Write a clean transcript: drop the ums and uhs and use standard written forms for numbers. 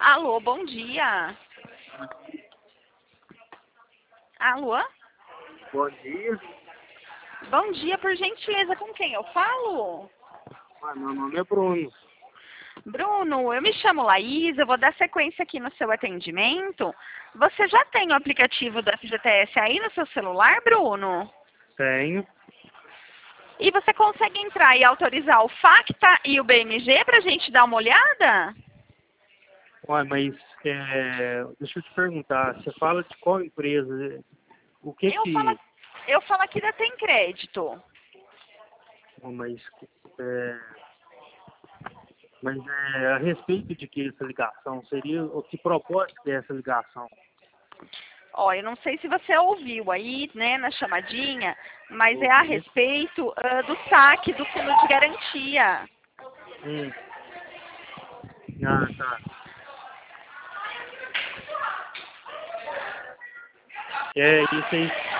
Alô, bom dia. Alô? Bom dia. Bom dia, por gentileza, com quem eu falo? Meu nome é Bruno. Bruno, eu me chamo Laís, eu vou dar sequência aqui no seu atendimento. Você já tem o aplicativo do FGTS aí no seu celular, Bruno? Tenho. E você consegue entrar e autorizar o FACTA e o BMG para a gente dar uma olhada? Mas deixa eu te perguntar, você fala de qual empresa? O que Eu falo, que... eu falo aqui da Tem Crédito. Ó, é, a respeito de que essa ligação seria, o que propósito que é essa ligação? Ó, eu não sei se você ouviu aí, né, na chamadinha, mas é a Ouvi. respeito do saque do fundo de garantia. Hum. Ah, tá. É isso aí.